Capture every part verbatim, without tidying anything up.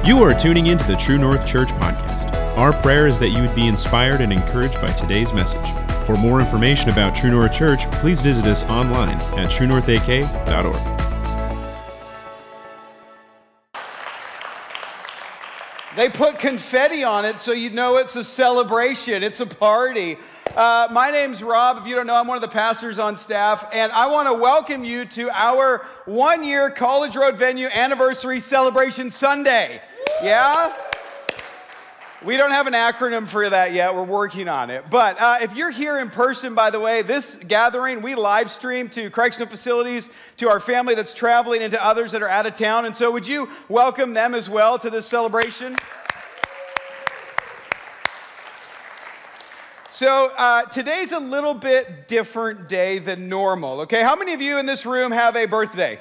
You are tuning into the True North Church podcast. Our prayer is that you would be inspired and encouraged by today's message. For more information about True North Church, please visit us online at true north a k dot org. They put confetti on it so you know it's a celebration, it's a party. Uh, my name's Rob. If you don't know, I'm one of the pastors on staff, and I want to welcome you to our one-year College Road Venue Anniversary Celebration Sunday. Yeah? We don't have an acronym for that yet. We're working on it. But uh, if you're here in person, by the way, this gathering, we live stream to correctional facilities, to our family that's traveling, and to others that are out of town. And so would you welcome them as well to this celebration? So uh, today's a little bit different day than normal, okay? How many of you in this room have a birthday?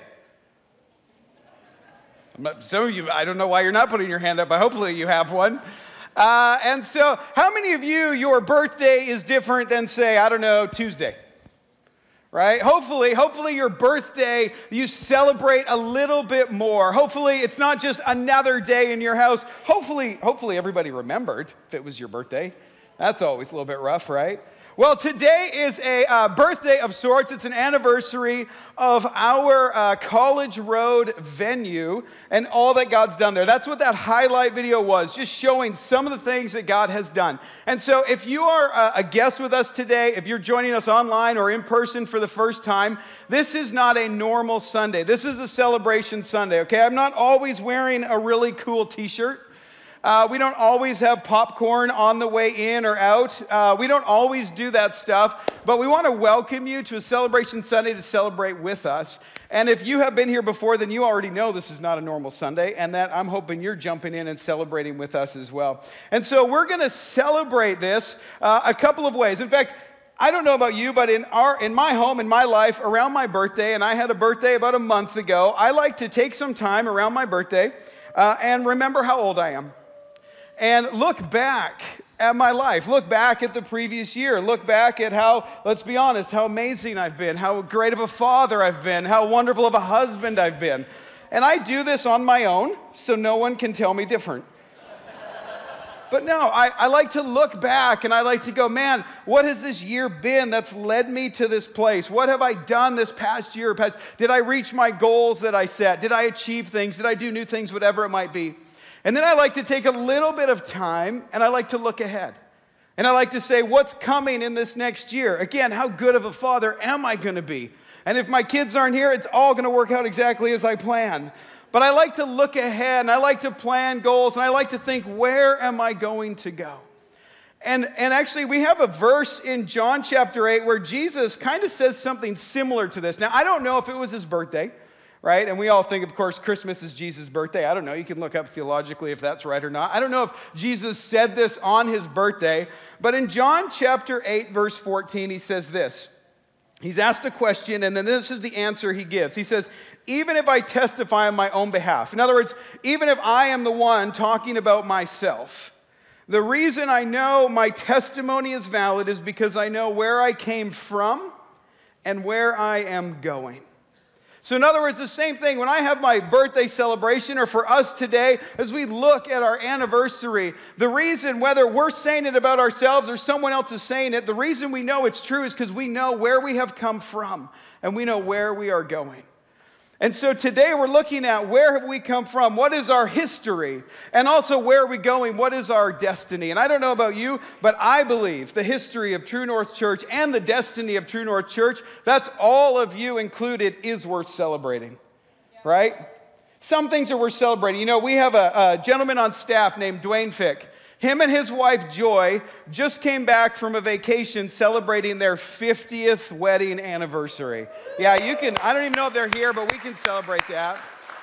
I'm not, some of you, I don't know why you're not putting your hand up, but hopefully you have one. Uh, and so how many of you, your birthday is different than, say, I don't know, Tuesday? Right? Hopefully, hopefully your birthday, you celebrate a little bit more. Hopefully it's not just another day in your house. Hopefully, hopefully everybody remembered if it was your birthday. That's always a little bit rough, right? Well, today is a uh, birthday of sorts. It's an anniversary of our uh, College Road venue and all that God's done there. That's what that highlight video was, just showing some of the things that God has done. And so if you are uh, a guest with us today, if you're joining us online or in person for the first time, this is not a normal Sunday. This is a celebration Sunday, okay? I'm not always wearing a really cool t-shirt. Uh, we don't always have popcorn on the way in or out. Uh, we don't always do that stuff, but we want to welcome you to a Celebration Sunday to celebrate with us. And if you have been here before, then you already know this is not a normal Sunday, and that I'm hoping you're jumping in and celebrating with us as well. And so we're going to celebrate this uh, a couple of ways. In fact, I don't know about you, but in our in my home, in my life, around my birthday, and I had a birthday about a month ago, I like to take some time around my birthday uh, and remember how old I am. And look back at my life. Look back at the previous year. Look back at how, let's be honest, how amazing I've been, how great of a father I've been, how wonderful of a husband I've been. And I do this on my own, so no one can tell me different. But no, I, I like to look back and I like to go, man, what has this year been that's led me to this place? What have I done this past year? Did I reach my goals that I set? Did I achieve things? Did I do new things? Whatever it might be. And then I like to take a little bit of time and I like to look ahead. And I like to say, what's coming in this next year? Again, how good of a father am I going to be? And if my kids aren't here, it's all going to work out exactly as I plan. But I like to look ahead and I like to plan goals and I like to think, where am I going to go? And, and actually, we have a verse in John chapter eight where Jesus kind of says something similar to this. Now, I don't know if it was his birthday. Right? And we all think, of course, Christmas is Jesus' birthday. I don't know. You can look up theologically if that's right or not. I don't know if Jesus said this on his birthday. But in John chapter eight, verse fourteen, he says this. He's asked a question, and then this is the answer he gives. He says, even if I testify on my own behalf, in other words, even if I am the one talking about myself, the reason I know my testimony is valid is because I know where I came from and where I am going. So in other words, the same thing, when I have my birthday celebration, or for us today, as we look at our anniversary, the reason, whether we're saying it about ourselves or someone else is saying it, the reason we know it's true is because we know where we have come from, and we know where we are going. And so today we're looking at where have we come from, what is our history, and also where are we going, what is our destiny. And I don't know about you, but I believe the history of True North Church and the destiny of True North Church, that's all of you included, is worth celebrating, yeah. Right? Some things are worth celebrating. You know, we have a, a gentleman on staff named Dwayne Fick. Him and his wife, Joy, just came back from a vacation celebrating their fiftieth wedding anniversary. Yeah, you can, I don't even know if they're here, but we can celebrate that.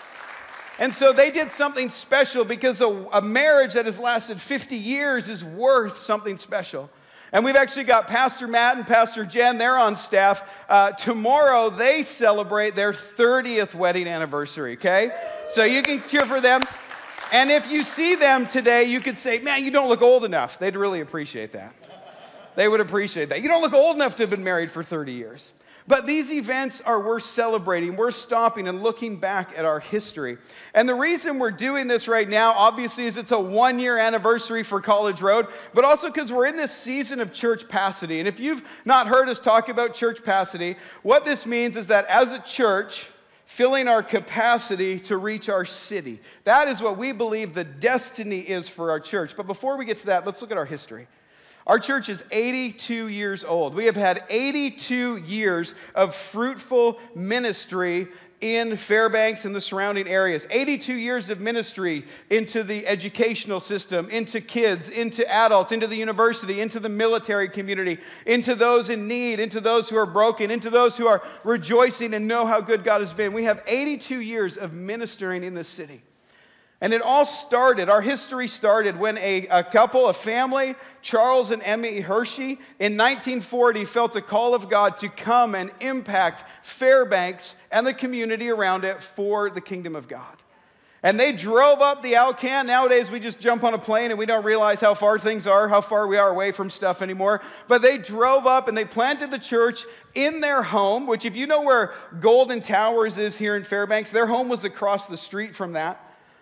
And so they did something special because a, a marriage that has lasted fifty years is worth something special. And we've actually got Pastor Matt and Pastor Jen, they're on staff. Uh, tomorrow, they celebrate their thirtieth wedding anniversary, okay? So you can cheer for them. And if you see them today, you could say, man, you don't look old enough. They'd really appreciate that. They would appreciate that. You don't look old enough to have been married for thirty years. But these events are worth celebrating. We're stopping and looking back at our history. And the reason we're doing this right now, obviously, is it's a one-year anniversary for College Road, but also because we're in this season of churchpacity. And if you've not heard us talk about churchpacity, what this means is that as a church, filling our capacity to reach our city. That is what we believe the destiny is for our church. But before we get to that, let's look at our history. Our church is eighty-two years old. We have had eighty-two years of fruitful ministry in Fairbanks and the surrounding areas. eighty-two years of ministry into the educational system, into kids, into adults, into the university, into the military community, into those in need, into those who are broken, into those who are rejoicing and know how good God has been. We have eighty-two years of ministering in this city. And it all started, our history started when a, a couple, a family, Charles and Emmy Hershey, in nineteen forty felt a call of God to come and impact Fairbanks and the community around it for the kingdom of God. And they drove up the Alcan. Nowadays, we just jump on a plane and we don't realize how far things are, how far we are away from stuff anymore. But they drove up and they planted the church in their home, which if you know where Golden Towers is here in Fairbanks, their home was across the street from that.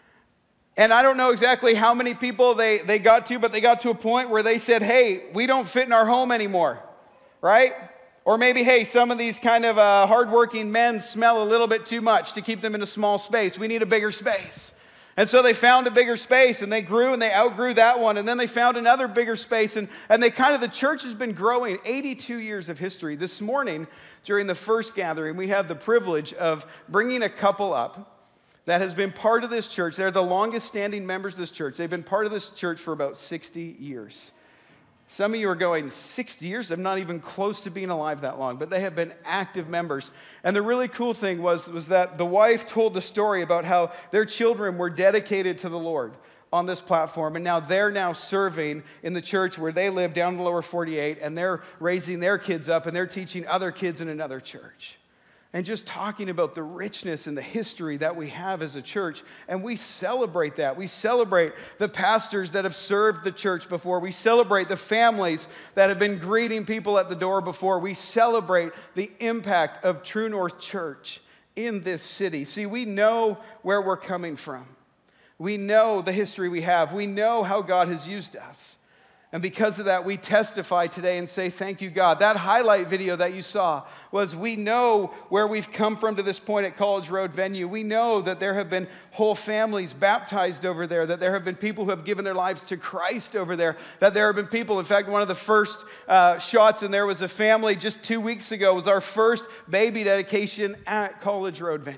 And I don't know exactly how many people they, they got to, but they got to a point where they said, hey, we don't fit in our home anymore, right? Or maybe, hey, some of these kind of uh, hardworking men smell a little bit too much to keep them in a small space. We need a bigger space. And so they found a bigger space, and they grew, and they outgrew that one, and then they found another bigger space, and, and they kind of, the church has been growing, eighty-two years of history. This morning, during the first gathering, we had the privilege of bringing a couple up that has been part of this church. They're the longest standing members of this church. They've been part of this church for about sixty years. Some of you are going, sixty years? I'm not even close to being alive that long, but they have been active members. And the really cool thing was, was that the wife told the story about how their children were dedicated to the Lord on this platform, and now they're now serving in the church where they live down in the lower forty-eight, and they're raising their kids up, and they're teaching other kids in another church. And just talking about the richness and the history that we have as a church. And we celebrate that. We celebrate the pastors that have served the church before. We celebrate the families that have been greeting people at the door before. We celebrate the impact of True North Church in this city. See, we know where we're coming from. We know the history we have. We know how God has used us. And because of that, we testify today and say, thank you, God. That highlight video that you saw was, we know where we've come from to this point at College Road Venue. We know that there have been whole families baptized over there, that there have been people who have given their lives to Christ over there, that there have been people, in fact, one of the first uh, shots in there was a family just two weeks ago, was our first baby dedication at College Road Venue.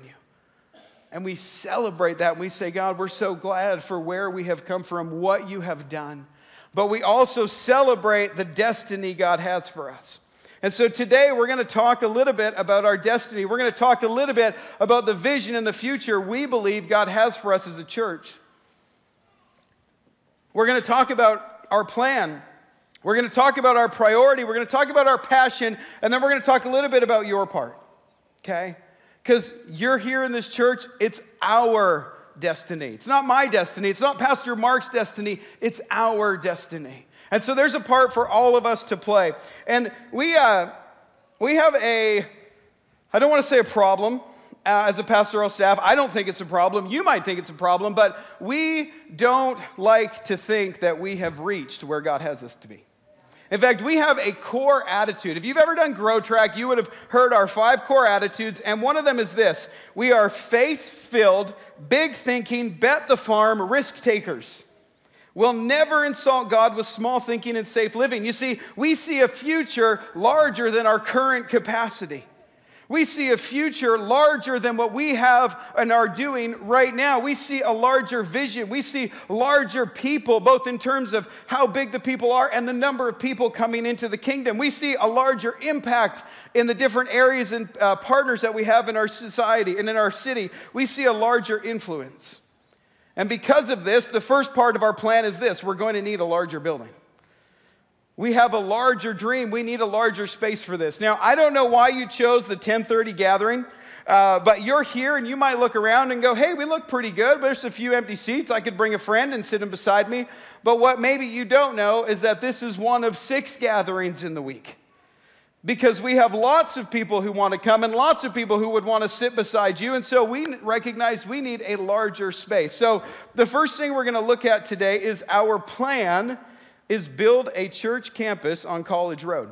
And we celebrate that, and we say, God, we're so glad for where we have come from, what you have done. But we also celebrate the destiny God has for us. And so today we're going to talk a little bit about our destiny. We're going to talk a little bit about the vision and the future we believe God has for us as a church. We're going to talk about our plan. We're going to talk about our priority. We're going to talk about our passion. And then we're going to talk a little bit about your part. Okay? Because you're here in this church, it's our destiny. It's not my destiny. It's not Pastor Mark's destiny. It's our destiny. And so there's a part for all of us to play. And we uh, we have a, I don't want to say a problem uh, as a pastoral staff. I don't think it's a problem. You might think it's a problem, but we don't like to think that we have reached where God has us to be. In fact, we have a core attitude. If you've ever done Grow Track, you would have heard our five core attitudes, and one of them is this. We are faith-filled, big-thinking, bet the farm, risk-takers. We'll never insult God with small thinking and safe living. You see, we see a future larger than our current capacity. We see a future larger than what we have and are doing right now. We see a larger vision. We see larger people, both in terms of how big the people are and the number of people coming into the kingdom. We see a larger impact in the different areas and uh, partners that we have in our society and in our city. We see a larger influence. And because of this, the first part of our plan is this. We're going to need a larger building. We have a larger dream. We need a larger space for this. Now, I don't know why you chose the ten thirty gathering, uh, but you're here and you might look around and go, hey, we look pretty good, but there's a few empty seats. I could bring a friend and sit him beside me. But what maybe you don't know is that this is one of six gatherings in the week. because we have lots of people who want to come and lots of people who would want to sit beside you. And so we recognize we need a larger space. So the first thing we're going to look at today is our plan is build a church campus on College Road.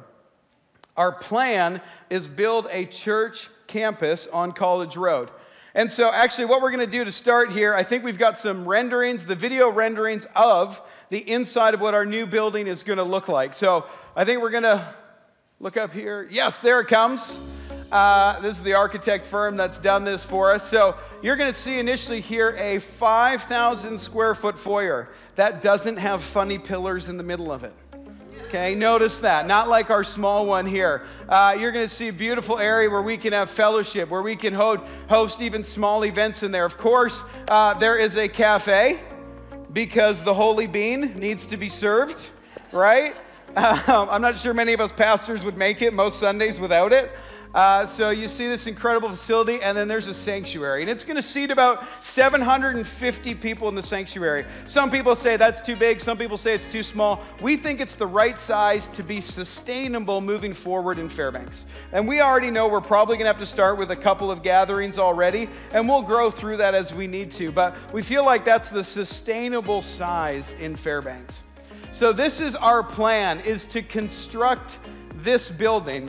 Our plan is build a church campus on College Road. And so actually what we're going to do to start here, I think we've got some renderings, the video renderings of the inside of what our new building is going to look like. So I think we're going to look up here. Yes, there it comes. Uh, this is the architect firm that's done this for us. So you're going to see initially here a five thousand square foot foyer that doesn't have funny pillars in the middle of it. Okay, notice that. Not like our small one here. Uh, you're going to see a beautiful area where we can have fellowship, where we can ho- host even small events in there. Of course, uh, there is a cafe because the Holy Bean needs to be served, right? Um, I'm not sure many of us pastors would make it most Sundays without it. Uh, so you see this incredible facility, and then there's a sanctuary. And it's going to seat about seven hundred fifty people in the sanctuary. Some people say that's too big. Some people say it's too small. We think it's the right size to be sustainable moving forward in Fairbanks. And we already know we're probably going to have to start with a couple of gatherings already, and we'll grow through that as we need to. But we feel like that's the sustainable size in Fairbanks. So this is our plan, is to construct this building.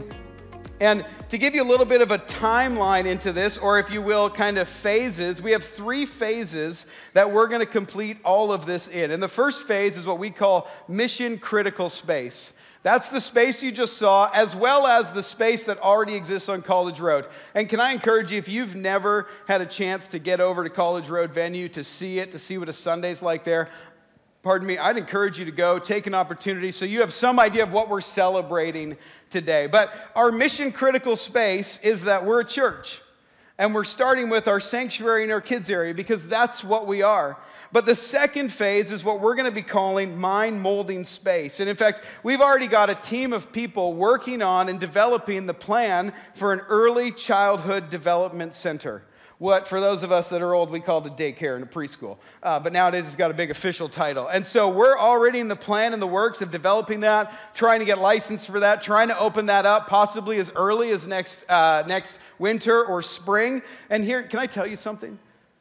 And to give you a little bit of a timeline into this, or if you will, kind of phases, we have three phases that we're going to complete all of this in. And the first phase is what we call mission critical space. That's the space you just saw, as well as the space that already exists on College Road. And can I encourage you, if you've never had a chance to get over to College Road venue to see it, to see what a Sunday's like there, pardon me, I'd encourage you to go, take an opportunity so you have some idea of what we're celebrating today. But our mission critical space is that we're a church. And we're starting with our sanctuary and our kids area because that's what we are. But the second phase is what we're going to be calling mind molding space. And in fact, we've already got a team of people working on and developing the plan for an early childhood development center. What, for those of us that are old, we called a daycare and a preschool. Uh, but nowadays, it's got a big official title. And so we're already in the plan and the works of developing that, trying to get licensed for that, trying to open that up, possibly as early as next, uh, next winter or spring. And here, can I tell you something?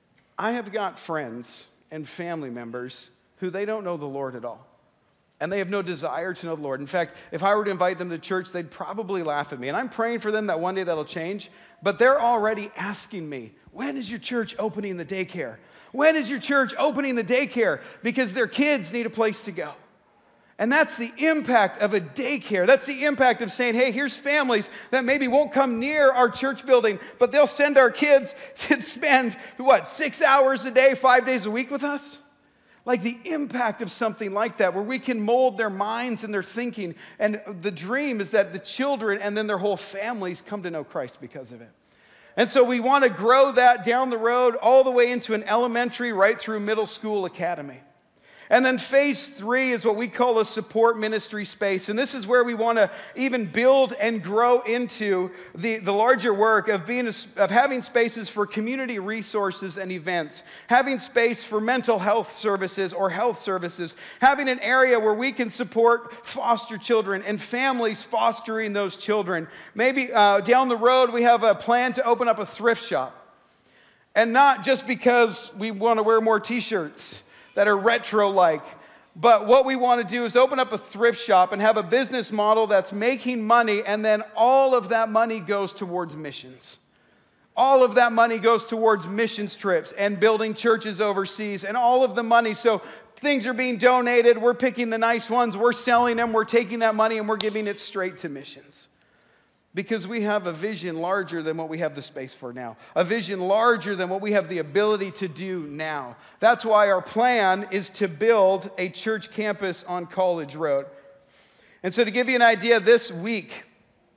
I have got friends and family members who they don't know the Lord at all. And they have no desire to know the Lord. In fact, if I were to invite them to church, they'd probably laugh at me. And I'm praying for them that one day that'll change. But they're already asking me, when is your church opening the daycare? When is your church opening the daycare? Because their kids need a place to go. And that's the impact of a daycare. That's the impact of saying, hey, here's families that maybe won't come near our church building, but they'll send our kids to spend, what, six hours a day, five days a week with us? Like the impact of something like that, where we can mold their minds and their thinking. And the dream is that the children and then their whole families come to know Christ because of it. And so we want to grow that down the road all the way into an elementary, right through middle school academy. And then phase three is what we call a support ministry space. And this is where we want to even build and grow into the, the larger work of being a, of having spaces for community resources and events, having space for mental health services or health services, having an area where we can support foster children and families fostering those children. Maybe uh, down the road we have a plan to open up a thrift shop. And not just because we want to wear more t-shirts that are retro-like. But what we want to do is open up a thrift shop and have a business model that's making money, and then all of that money goes towards missions. All of that money goes towards missions trips and building churches overseas, and all of the money. So things are being donated, we're picking the nice ones, we're selling them, we're taking that money and we're giving it straight to missions. Because we have a vision larger than what we have the space for now. A vision larger than what we have the ability to do now. That's why our plan is to build a church campus on College Road. And so to give you an idea, this week,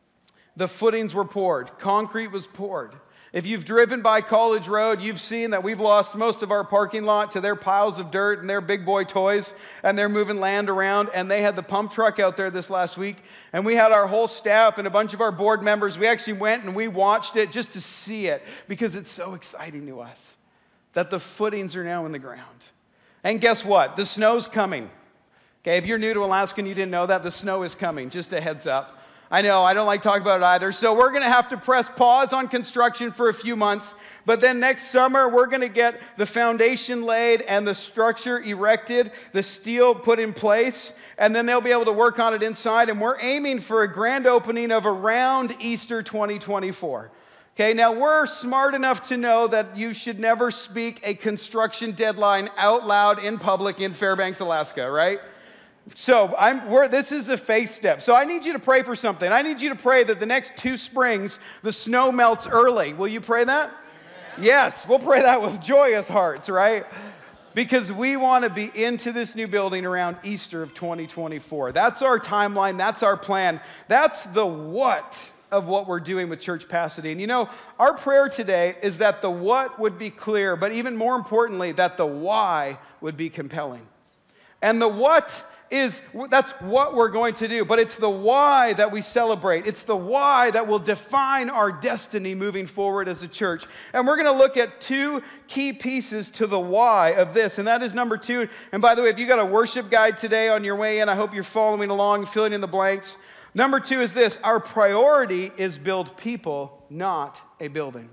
the footings were poured. Concrete was poured. If you've driven by College Road, you've seen that we've lost most of our parking lot to their piles of dirt and their big boy toys, and they're moving land around, and they had the pump truck out there this last week, and we had our whole staff and a bunch of our board members. We actually went and we watched it just to see it, because it's so exciting to us that the footings are now in the ground. And guess what? The snow's coming. Okay, if you're new to Alaska and you didn't know that, the snow is coming, just a heads up. I know, I don't like talking about it either. So we're going to have to press pause on construction for a few months. But then next summer, we're going to get the foundation laid and the structure erected, the steel put in place, and then they'll be able to work on it inside. And we're aiming for a grand opening of around Easter twenty twenty-four. Okay, now we're smart enough to know that you should never speak a construction deadline out loud in public in Fairbanks, Alaska, right? So I'm, we're, this is a faith step. So I need you to pray for something. I need you to pray that the next two springs, the snow melts early. Will you pray that? Amen. Yes, we'll pray that with joyous hearts, right? Because we want to be into this new building around Easter of twenty twenty-four. That's our timeline. That's our plan. That's the what of what we're doing with Church Pasadena. You know, our prayer today is that the what would be clear, but even more importantly, that the why would be compelling. And the what is, that's what we're going to do, but it's the why that we celebrate. It's the why that will define our destiny moving forward as a church. And we're going to look at two key pieces to the why of this, and that is number two. And by the way, if you got a worship guide today on your way in, I hope you're following along, filling in the blanks. Number two is this: our priority is build people, not a building.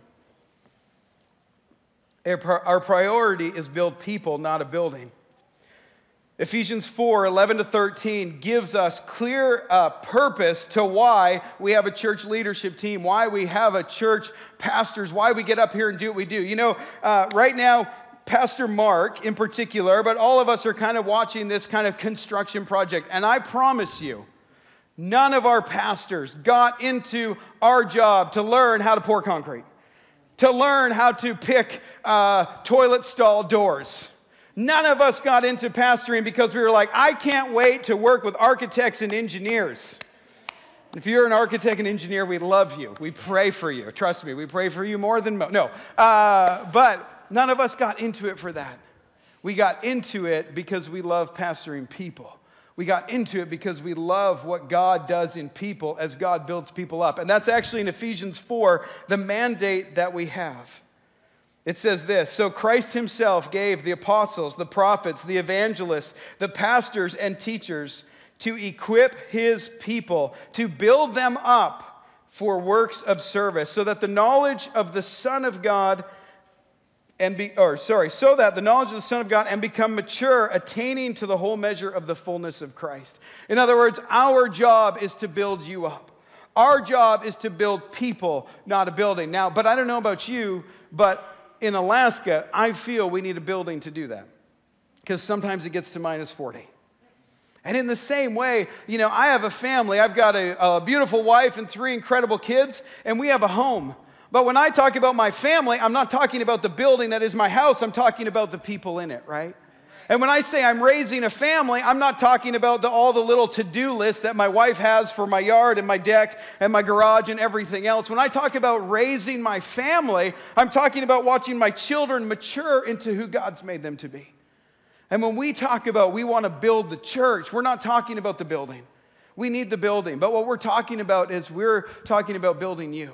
Our priority is build people, not a building. Ephesians four, eleven to thirteen gives us clear uh, purpose to why we have a church leadership team, why we have a church pastors, why we get up here and do what we do. You know, uh, right now, Pastor Mark in particular, but all of us are kind of watching this kind of construction project. And I promise you, none of our pastors got into our job to learn how to pour concrete, to learn how to pick uh, toilet stall doors. None of us got into pastoring because we were like, I can't wait to work with architects and engineers. If you're an architect and engineer, we love you. We pray for you. Trust me, we pray for you more than most. No, uh, but none of us got into it for that. We got into it because we love pastoring people. We got into it because we love what God does in people as God builds people up. And that's actually in Ephesians four, the mandate that we have. It says this: so Christ himself gave the apostles, the prophets, the evangelists, the pastors and teachers to equip his people, to build them up for works of service, so that the knowledge of the Son of God and be, or sorry, so that the knowledge of the Son of God and become mature, attaining to the whole measure of the fullness of Christ. In other words, our job is to build you up. Our job is to build people, not a building. Now, but I don't know about you, but in Alaska, I feel we need a building to do that, because sometimes it gets to minus forty. And in the same way, you know, I have a family. I've got a, a beautiful wife and three incredible kids, and we have a home. But when I talk about my family, I'm not talking about the building that is my house. I'm talking about the people in it, right? And when I say I'm raising a family, I'm not talking about the, all the little to-do lists that my wife has for my yard and my deck and my garage and everything else. When I talk about raising my family, I'm talking about watching my children mature into who God's made them to be. And when we talk about we want to build the church, we're not talking about the building. We need the building. But what we're talking about is we're talking about building you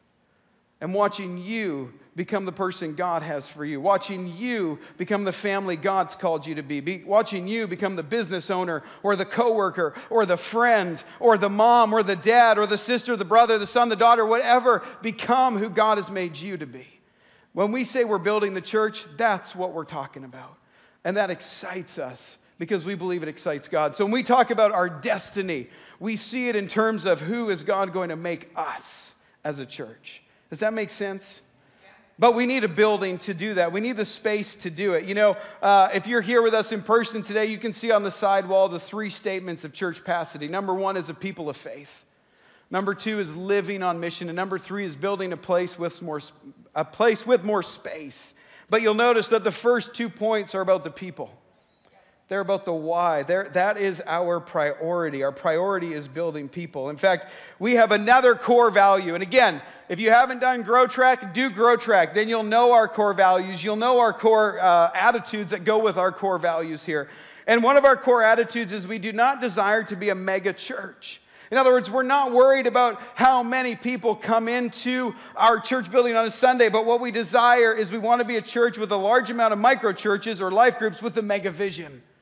and watching you become the person God has for you. Watching you become the family God's called you to be. be. Watching you become the business owner or the coworker or the friend or the mom or the dad or the sister, the brother, the son, the daughter, whatever. Become who God has made you to be. When we say we're building the church, that's what we're talking about. And that excites us because we believe it excites God. So when we talk about our destiny, we see it in terms of who is God going to make us as a church. Does that make sense? But we need a building to do that. We need the space to do it. You know, uh, if you're here with us in person today, you can see on the side wall the three statements of Church Pasadena. Number one is a people of faith. Number two is living on mission. And number three is building a place with more, a place with more space. But you'll notice that the first two points are about the people. They're about the why. They're, that is our priority. Our priority is building people. In fact, we have another core value. And again, if you haven't done Grow Track, do Grow Track. Then you'll know our core values. You'll know our core uh, attitudes that go with our core values here. And one of our core attitudes is we do not desire to be a mega church. In other words, we're not worried about how many people come into our church building on a Sunday, but what we desire is we want to be a church with a large amount of micro churches or life groups with a mega vision.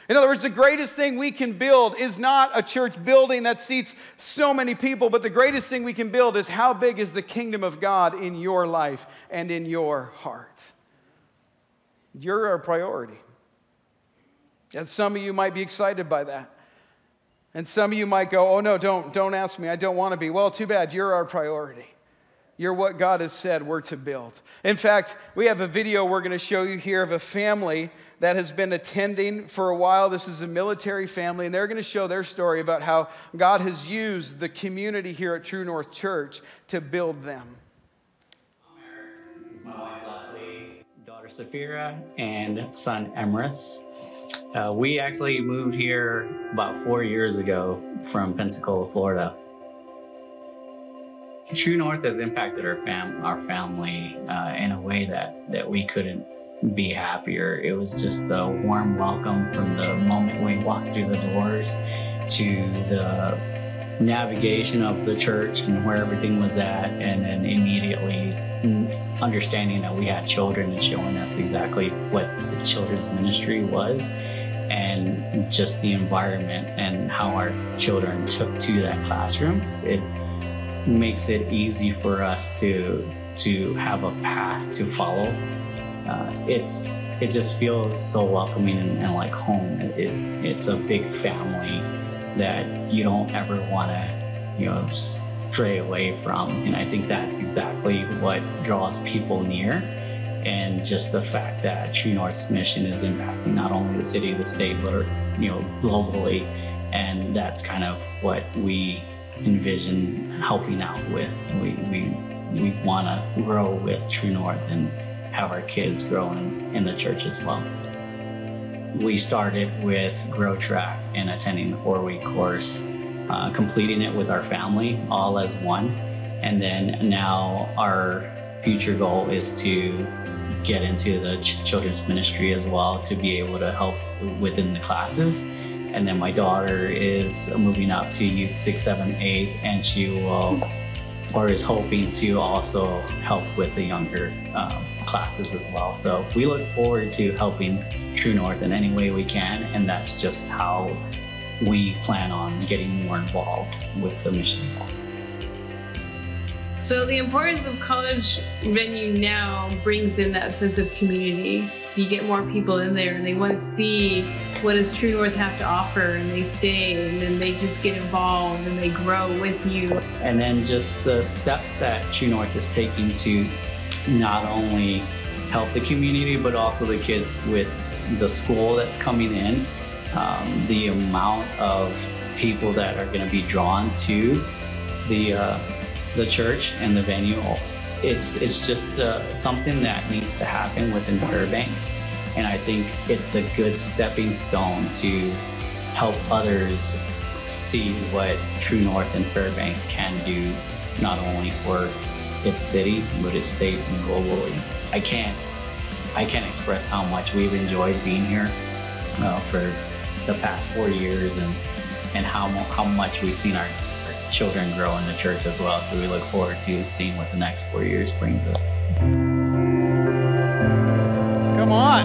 In other words, the greatest thing we can build is not a church building that seats so many people, but the greatest thing we can build is how big is the kingdom of God in your life and in your heart. You're our priority. And some of you might be excited by that. And some of you might go, oh no, don't, don't ask me, I don't want to be. Well, too bad, you're our priority. You're what God has said we're to build. In fact, we have a video we're going to show you here of a family that has been attending for a while. This is a military family, and they're going to show their story about how God has used the community here at True North Church to build them. I'm Eric. This is my wife, Leslie, daughter, Safira, and son, Emrys. Uh, we actually moved here about four years ago from Pensacola, Florida. True North has impacted our fam our family uh, in a way that, that we couldn't be happier. It was just the warm welcome from the moment we walked through the doors to the navigation of the church and where everything was at, and then immediately understanding that we had children and showing us exactly what the children's ministry was, and just the environment and how our children took to that classroom. It makes it easy for us to to have a path to follow. Uh, it's it just feels so welcoming and, and like home. It, it, it's a big family that you don't ever want to, you know, stray away from. And I think that's exactly what draws people near. And just the fact that True North's mission is impacting not only the city, the state, but, you know, globally. And that's kind of what we envision helping out with. We, we, we want to grow with True North and have our kids grow in, in the church as well. We started with Grow Track and attending the four-week course, uh, completing it with our family, all as one. And then now our future goal is to get into the ch children's ministry as well, to be able to help within the classes. And then my daughter is moving up to youth six, seven, eight, and she will, or is hoping to also help with the younger um, classes as well. So we look forward to helping True North in any way we can, and that's just how we plan on getting more involved with the mission. So the importance of college venue now brings in that sense of community. So you get more people in there and they want to see what does True North have to offer, and they stay and then they just get involved and they grow with you. And then just the steps that True North is taking to not only help the community, but also the kids with the school that's coming in, um, the amount of people that are going to be drawn to the uh, the church and the venue. It's it's just uh, something that needs to happen within Fairbanks, and I think it's a good stepping stone to help others see what True North and Fairbanks can do, not only for its city, but its state and globally. I can't I can't express how much we've enjoyed being here uh, for the past four years, and and how how much we've seen our children grow in the church as well. So we look forward to seeing what the next four years brings us. Come on.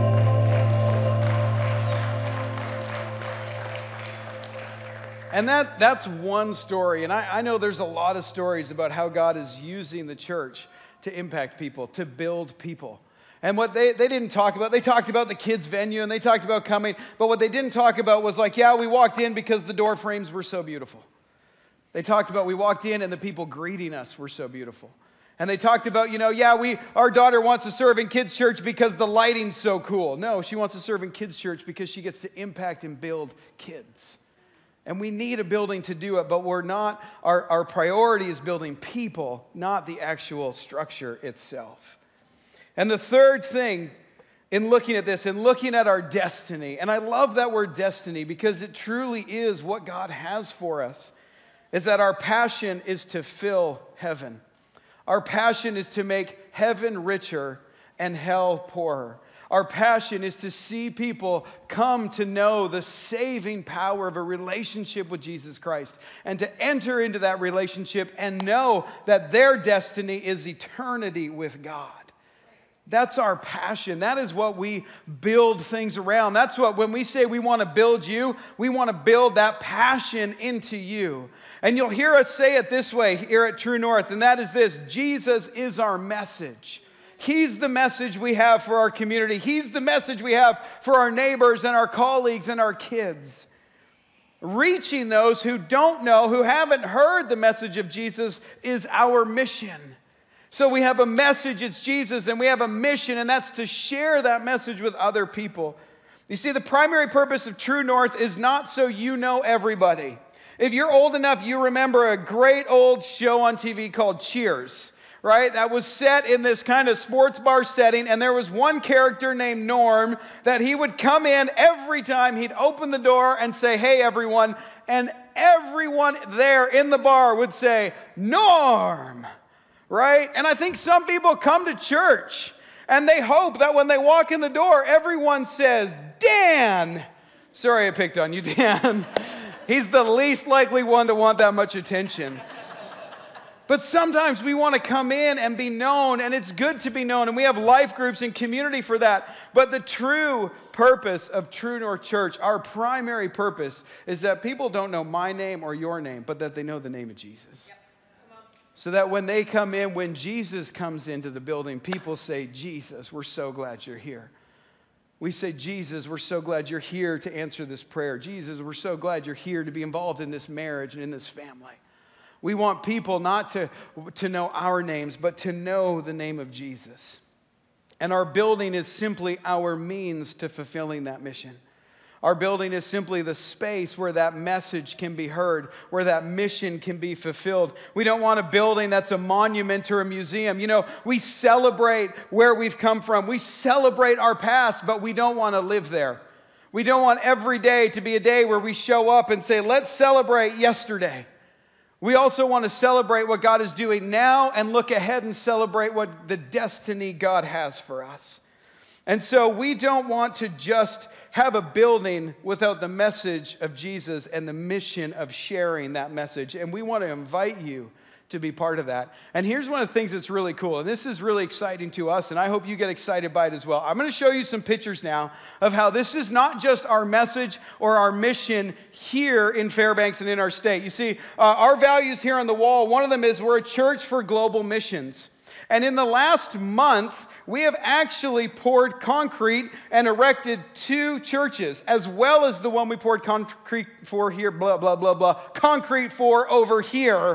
And that, that's one story. And I, I know there's a lot of stories about how God is using the church to impact people, to build people. And what they, they didn't talk about, they talked about the kids' venue and they talked about coming, but what they didn't talk about was like, yeah, we walked in because the door frames were so beautiful. They talked about we walked in and the people greeting us were so beautiful. And they talked about, you know, yeah, we our daughter wants to serve in kids' church because the lighting's so cool. No, she wants to serve in kids' church because she gets to impact and build kids. And we need a building to do it, but we're not, our, our priority is building people, not the actual structure itself. And the third thing in looking at this and looking at our destiny, and I love that word destiny because it truly is what God has for us, is that our passion is to fill heaven. Our passion is to make heaven richer and hell poorer. Our passion is to see people come to know the saving power of a relationship with Jesus Christ and to enter into that relationship and know that their destiny is eternity with God. That's our passion. That is what we build things around. That's what, when we say we want to build you, we want to build that passion into you. And you'll hear us say it this way here at True North, and that is this: Jesus is our message. He's the message we have for our community. He's the message we have for our neighbors and our colleagues and our kids. Reaching those who don't know, who haven't heard the message of Jesus, is our mission. So we have a message, it's Jesus, and we have a mission, and that's to share that message with other people. You see, the primary purpose of True North is not so you know everybody. If you're old enough, you remember a great old show on T V called Cheers, right? That was set in this kind of sports bar setting, and there was one character named Norm that he would come in every time. He'd open the door and say, "Hey, everyone," and everyone there in the bar would say, "Norm." Right? And I think some people come to church and they hope that when they walk in the door, everyone says, "Dan." Sorry I picked on you, Dan. He's the least likely one to want that much attention. But sometimes we want to come in and be known, and it's good to be known, and we have life groups and community for that. But the true purpose of True North Church, our primary purpose, is that people don't know my name or your name, but that they know the name of Jesus. Yep. So that when they come in, when Jesus comes into the building, people say, "Jesus, we're so glad you're here." We say, "Jesus, we're so glad you're here to answer this prayer. Jesus, we're so glad you're here to be involved in this marriage and in this family." We want people not to, to know our names, but to know the name of Jesus. And our building is simply our means to fulfilling that mission. Our building is simply the space where that message can be heard, where that mission can be fulfilled. We don't want a building that's a monument or a museum. You know, we celebrate where we've come from. We celebrate our past, but we don't want to live there. We don't want every day to be a day where we show up and say, "Let's celebrate yesterday." We also want to celebrate what God is doing now and look ahead and celebrate what the destiny God has for us. And so we don't want to just have a building without the message of Jesus and the mission of sharing that message. And we want to invite you to be part of that. And here's one of the things that's really cool, and this is really exciting to us, and I hope you get excited by it as well. I'm going to show you some pictures now of how this is not just our message or our mission here in Fairbanks and in our state. You see, uh, our values here on the wall, one of them is we're a church for global missions. And in the last month, we have actually poured concrete and erected two churches, as well as the one we poured concrete for here, blah, blah, blah, blah, concrete for over here.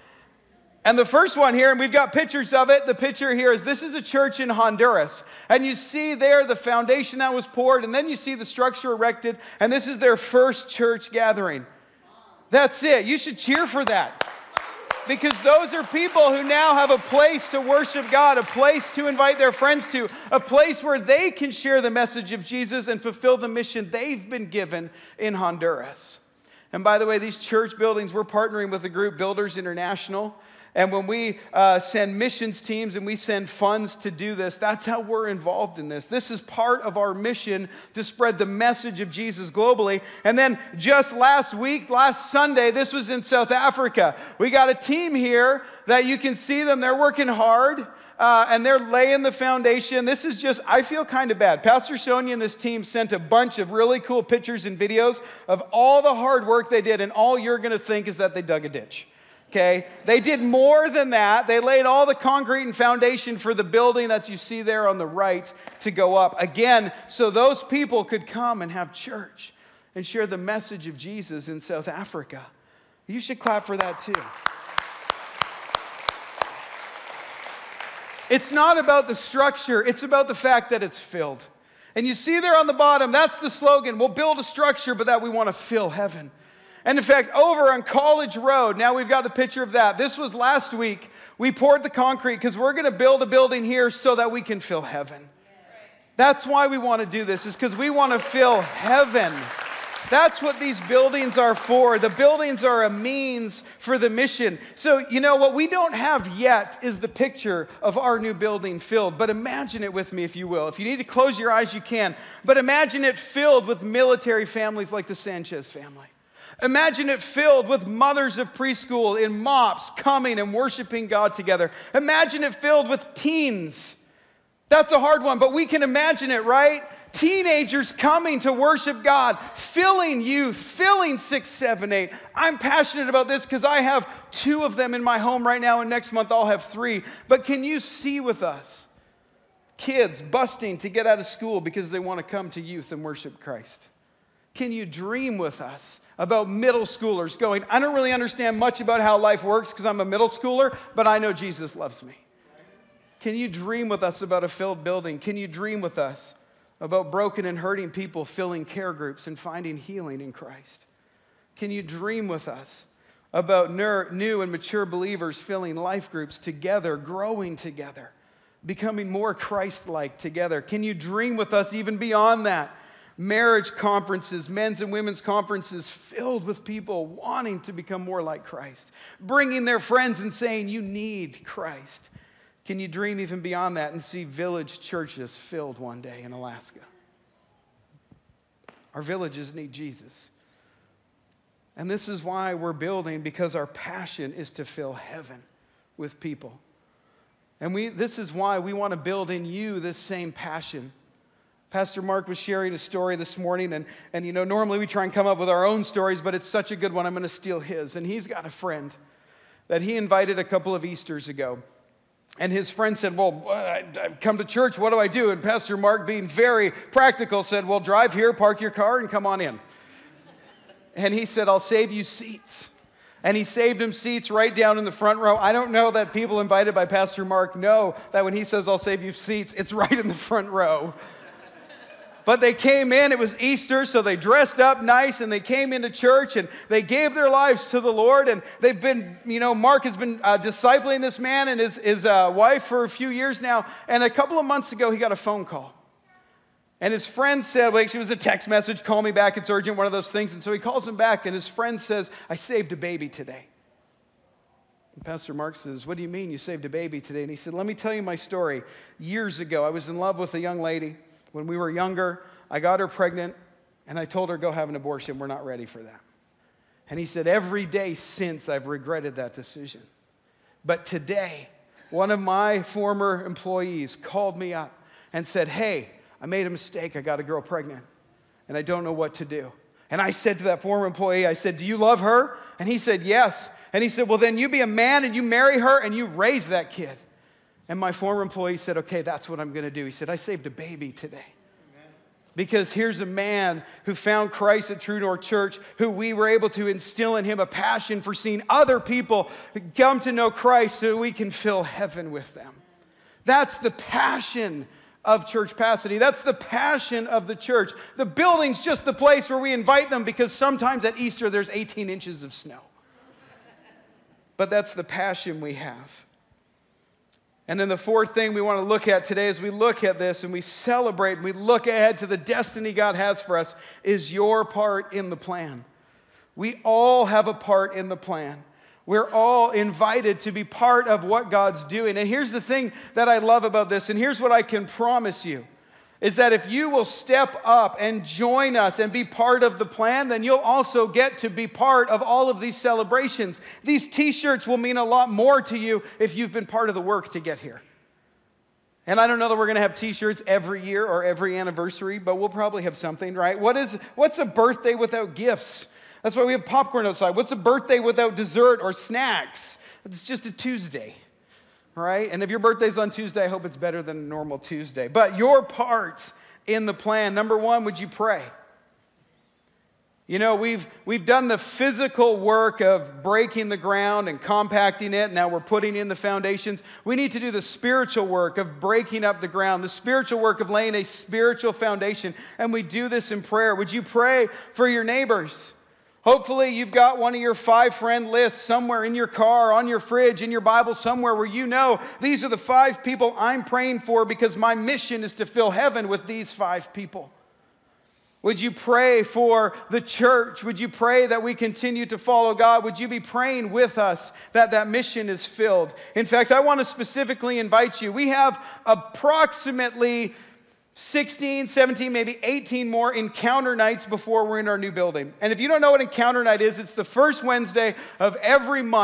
And the first one here, and we've got pictures of it, the picture here is this is a church in Honduras. And you see there the foundation that was poured, and then you see the structure erected, and this is their first church gathering. That's it. You should cheer for that. Because those are people who now have a place to worship God, a place to invite their friends to, a place where they can share the message of Jesus and fulfill the mission they've been given in Honduras. And by the way, these church buildings, we're partnering with the group Builders International. And when we uh, send missions teams and we send funds to do this, that's how we're involved in this. This is part of our mission to spread the message of Jesus globally. And then just last week, last Sunday, this was in South Africa. We got a team here that you can see them. They're working hard. Uh, and they're laying the foundation. This is just, I feel kind of bad. Pastor Sonia and this team sent a bunch of really cool pictures and videos of all the hard work they did. And all you're going to think is that they dug a ditch. Okay, they did more than that. They laid all the concrete and foundation for the building that you see there on the right to go up. Again, so those people could come and have church and share the message of Jesus in South Africa. You should clap for that too. It's not about the structure. It's about the fact that it's filled. And you see there on the bottom, that's the slogan. We'll build a structure, but that we want to fill heaven. And in fact, over on College Road, now we've got the picture of that. This was last week. We poured the concrete because we're going to build a building here so that we can fill heaven. That's why we want to do this, is because we want to fill heaven. That's what these buildings are for. The buildings are a means for the mission. So, you know, what we don't have yet is the picture of our new building filled. But imagine it with me, if you will. If you need to close your eyes, you can. But imagine it filled with military families like the Sanchez family. Imagine it filled with mothers of preschool in mops coming and worshiping God together. Imagine it filled with teens That's a hard one, but we can imagine it, right? Teenagers coming to worship God, filling youth, filling six, seven, eight. I'm passionate about this because I have two of them in my home right now, and next month I'll have three. But can you see with us kids busting to get out of school because they want to come to youth and worship Christ? Can you dream with us about middle schoolers going, I don't really understand much about how life works because I'm a middle schooler, but I know Jesus loves me? Can you dream with us about a filled building? Can you dream with us about broken and hurting people filling care groups and finding healing in Christ? Can you dream with us about new and mature believers filling life groups together, growing together, becoming more Christ-like together? Can you dream with us even beyond that? Marriage conferences, men's and women's conferences filled with people wanting to become more like Christ, bringing their friends and saying, you need Christ. Can you dream even beyond that and see village churches filled one day in Alaska? Our villages need Jesus. And this is why we're building, because our passion is to fill heaven with people. And we, this is why we want to build in you this same passion. Pastor Mark was sharing a story this morning, and, and you know, normally we try and come up with our own stories, but it's such a good one, I'm going to steal his. And he's got a friend that he invited a couple of Easters ago. And his friend said, well, I've come to church, what do I do? And Pastor Mark, being very practical, said, well, drive here, park your car, and come on in. And he said, I'll save you seats. And he saved him seats right down in the front row. I don't know that people invited by Pastor Mark know that when he says, I'll save you seats, it's right in the front row. But they came in, it was Easter, so they dressed up nice, and they came into church, and they gave their lives to the Lord, and they've been, you know, Mark has been uh, discipling this man and his, his uh, wife for a few years now, and a couple of months ago, he got a phone call. And his friend said, well, actually, it was a text message, call me back, it's urgent, one of those things, and so he calls him back, and his friend says, I saved a baby today. And Pastor Mark says, what do you mean you saved a baby today? And he said, let me tell you my story. Years ago, I was in love with a young lady. When we were younger, I got her pregnant, and I told her, go have an abortion. We're not ready for that. And he said, every day since, I've regretted that decision. But today, one of my former employees called me up and said, hey, I made a mistake. I got a girl pregnant, and I don't know what to do. And I said to that former employee, I said, do you love her? And he said, yes. And he said, well, then you be a man, and you marry her, and you raise that kid. And my former employee said, okay, that's what I'm going to do. He said, I saved a baby today. Amen. Because here's a man who found Christ at True North Church, who we were able to instill in him a passion for seeing other people come to know Christ so we can fill heaven with them. That's the passion of Church Pasadena. That's the passion of the church. The building's just the place where we invite them because sometimes at Easter there's eighteen inches of snow. But that's the passion we have. And then the fourth thing we want to look at today as we look at this and we celebrate and we look ahead to the destiny God has for us is your part in the plan. We all have a part in the plan. We're all invited to be part of what God's doing. And here's the thing that I love about this, and here's what I can promise you, is that if you will step up and join us and be part of the plan, then you'll also get to be part of all of these celebrations. These t-shirts will mean a lot more to you if you've been part of the work to get here. And I don't know that we're going to have t-shirts every year or every anniversary, but we'll probably have something, right? What is, what's a birthday without gifts? That's why we have popcorn outside. What's a birthday without dessert or snacks? It's just a Tuesday. Right? And if your birthday's on Tuesday, I hope it's better than a normal Tuesday. But your part in the plan, number one, would you pray? You know, we've, we've done the physical work of breaking the ground and compacting it. Now we're putting in the foundations. We need to do the spiritual work of breaking up the ground, the spiritual work of laying a spiritual foundation. And we do this in prayer. Would you pray for your neighbors? Hopefully you've got one of your five friend lists somewhere in your car, on your fridge, in your Bible, somewhere where you know these are the five people I'm praying for because my mission is to fill heaven with these five people. Would you pray for the church? Would you pray that we continue to follow God? Would you be praying with us that that mission is filled? In fact, I want to specifically invite you. We have approximately sixteen, seventeen, maybe eighteen more encounter nights before we're in our new building. And if you don't know what encounter night is, it's the first Wednesday of every month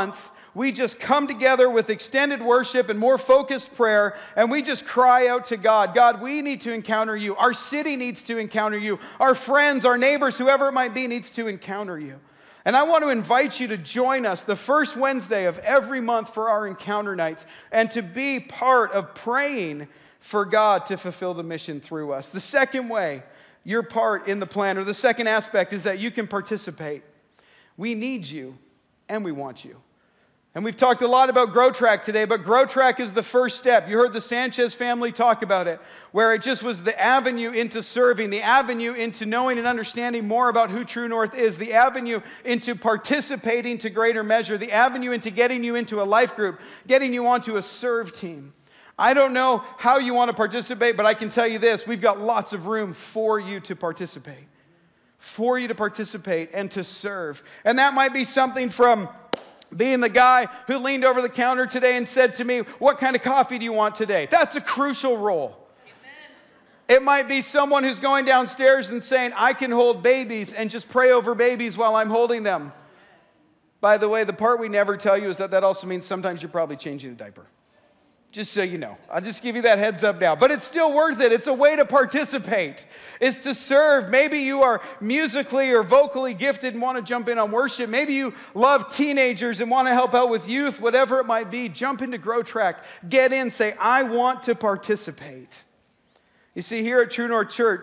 we just come together with extended worship and more focused prayer, and we just cry out to God. God, we need to encounter you. Our city needs to encounter you. Our friends, our neighbors, whoever it might be, needs to encounter you. And I want to invite you to join us the first Wednesday of every month for our encounter nights and to be part of praying for God to fulfill the mission through us. The second way your part in the plan, or the second aspect, is that you can participate. We need you, and we want you. And we've talked a lot about Grow Track today, but Grow Track is the first step. You heard the Sanchez family talk about it, where it just was the avenue into serving, the avenue into knowing and understanding more about who True North is, the avenue into participating to greater measure, the avenue into getting you into a life group, getting you onto a serve team. I don't know how you want to participate, but I can tell you this, we've got lots of room for you to participate, for you to participate and to serve. And that might be something from being the guy who leaned over the counter today and said to me, what kind of coffee do you want today? That's a crucial role. Amen. It might be someone who's going downstairs and saying, I can hold babies and just pray over babies while I'm holding them. By the way, the part we never tell you is that that also means sometimes you're probably changing a diaper. Just so you know. I'll just give you that heads up now. But it's still worth it. It's a way to participate. It's to serve. Maybe you are musically or vocally gifted and want to jump in on worship. Maybe you love teenagers and want to help out with youth, whatever it might be. Jump into Grow Track. Get in. Say, I want to participate. You see, here at True North Church,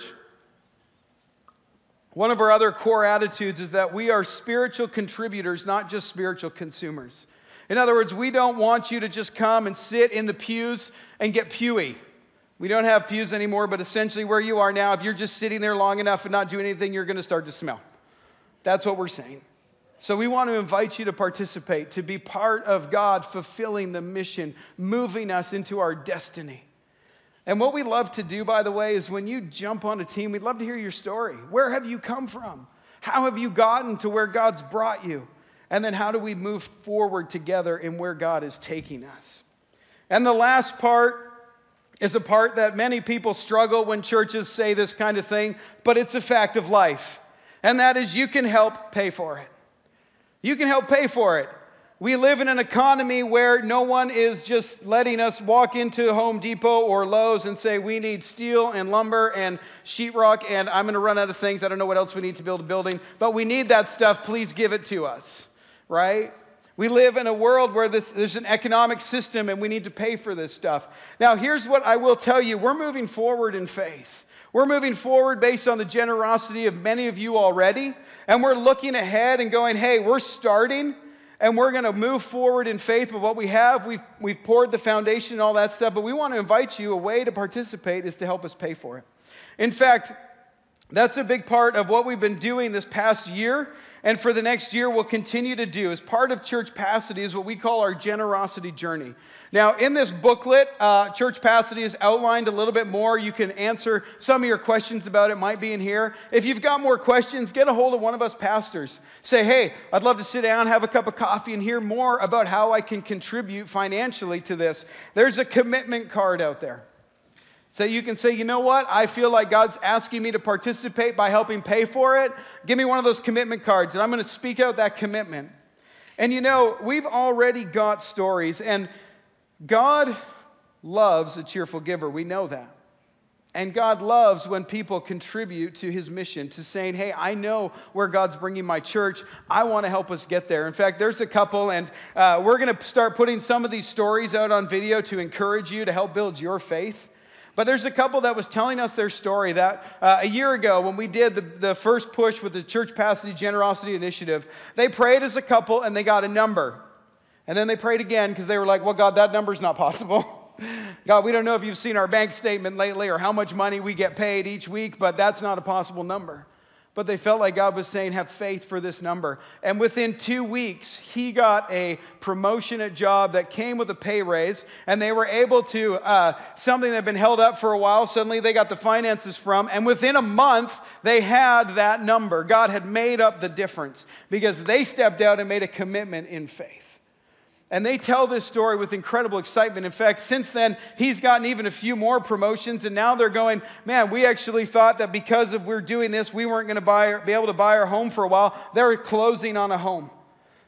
one of our other core attitudes is that we are spiritual contributors, not just spiritual consumers. In other words, we don't want you to just come and sit in the pews and get pewy. We don't have pews anymore, but essentially where you are now, if you're just sitting there long enough and not doing anything, you're going to start to smell. That's what we're saying. So we want to invite you to participate, to be part of God fulfilling the mission, moving us into our destiny. And what we love to do, by the way, is when you jump on a team, we'd love to hear your story. Where have you come from? How have you gotten to where God's brought you? And then how do we move forward together in where God is taking us? And the last part is a part that many people struggle when churches say this kind of thing, but it's a fact of life. And that is you can help pay for it. You can help pay for it. We live in an economy where no one is just letting us walk into Home Depot or Lowe's and say, we need steel and lumber and sheetrock, and I'm going to run out of things. I don't know what else we need to build a building, but we need that stuff. Please give it to us. Right? We live in a world where this, there's an economic system and we need to pay for this stuff. Now, here's what I will tell you. We're moving forward in faith. We're moving forward based on the generosity of many of you already. And we're looking ahead and going, hey, we're starting and we're going to move forward in faith with what we have. We've, we've poured the foundation and all that stuff. But we want to invite you, a way to participate is to help us pay for it. In fact, that's a big part of what we've been doing this past year, and for the next year we'll continue to do. As part of Church Passity is what we call our generosity journey. Now, in this booklet, uh, Church Passity is outlined a little bit more. You can answer some of your questions about it, might be in here. If you've got more questions, get a hold of one of us pastors. Say, hey, I'd love to sit down, have a cup of coffee, and hear more about how I can contribute financially to this. There's a commitment card out there. So you can say, you know what, I feel like God's asking me to participate by helping pay for it. Give me one of those commitment cards, and I'm going to speak out that commitment. And you know, we've already got stories, and God loves a cheerful giver. We know that. And God loves when people contribute to his mission, to saying, hey, I know where God's bringing my church. I want to help us get there. In fact, there's a couple, and uh, we're going to start putting some of these stories out on video to encourage you, to help build your faith. But there's a couple that was telling us their story that uh, a year ago when we did the, the first push with the Church Passity Generosity Initiative, they prayed as a couple and they got a number. And then they prayed again because they were like, well, God, that number's not possible. God, we don't know if you've seen our bank statement lately or how much money we get paid each week, but that's not a possible number. But they felt like God was saying, have faith for this number. And within two weeks, he got a promotion at job that came with a pay raise. And they were able to, uh, something that had been held up for a while, suddenly they got the finances from. And within a month, they had that number. God had made up the difference because they stepped out and made a commitment in faith. And they tell this story with incredible excitement. In fact, since then, he's gotten even a few more promotions. And now they're going, man, we actually thought that because of we're doing this, we weren't going to buy, be able to buy our home for a while. They're closing on a home.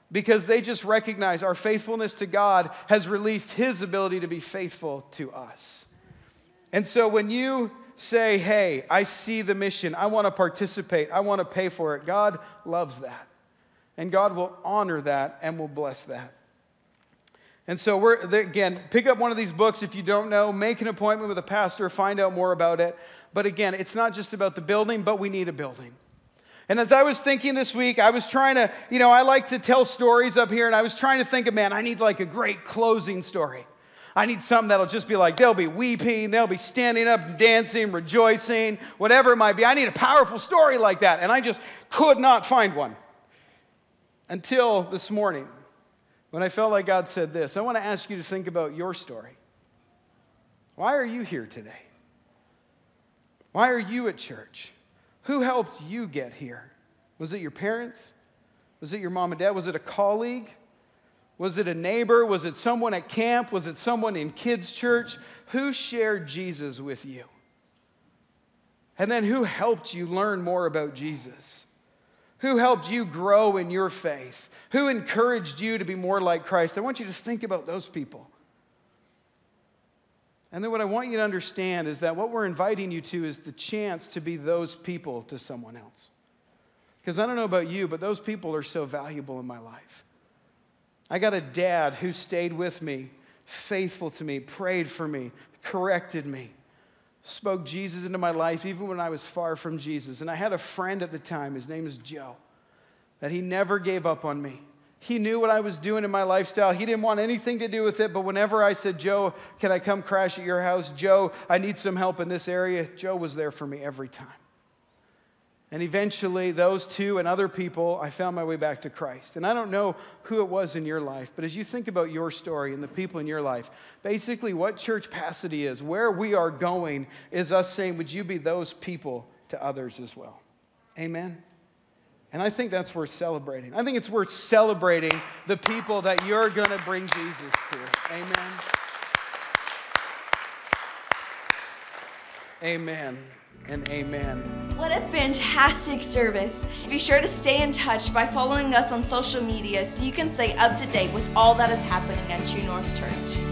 because they just recognize our faithfulness to God has released His ability to be faithful to us. And so when you say, hey, I see the mission, I want to participate, I want to pay for it, God loves that. And God will honor that and will bless that. And so we're, again, pick up one of these books if you don't know, make an appointment with a pastor, find out more about it. But again, it's not just about the building, but we need a building. And as I was thinking this week, I was trying to, you know, I like to tell stories up here, and I was trying to think of, man, I need like a great closing story. I need something that'll just be like, they'll be weeping, they'll be standing up and dancing, rejoicing, whatever it might be. I need a powerful story like that. And I just could not find one until this morning when I felt like God said this. I want to ask you to think about your story. Why are you here today? Why are you at church? Who helped you get here? Was it your parents? Was it your mom and dad? Was it a colleague? Was it a neighbor? Was it someone at camp? Was it someone in kids' church? Who shared Jesus with you? And then who helped you learn more about Jesus? Who helped you grow in your faith? Who encouraged you to be more like Christ? I want you to think about those people. And then what I want you to understand is that what we're inviting you to is the chance to be those people to someone else. Because I don't know about you, but those people are so valuable in my life. I got a dad who stayed with me, faithful to me, prayed for me, corrected me, spoke Jesus into my life even when I was far from Jesus. And I had a friend at the time, his name is Joe, that he never gave up on me. He knew what I was doing in my lifestyle. He didn't want anything to do with it, but whenever I said, Joe, can I come crash at your house? Joe, I need some help in this area. Joe was there for me every time. And eventually, those two and other people, I found my way back to Christ. And I don't know who it was in your life, but as you think about your story and the people in your life, basically what Church Pasadena is, where we are going, is us saying, would you be those people to others as well? Amen? And I think that's worth celebrating. I think it's worth celebrating the people that you're going to bring Jesus to. Amen. Amen and amen. What a fantastic service. Be sure to stay in touch by following us on social media so you can stay up to date with all that is happening at True North Church.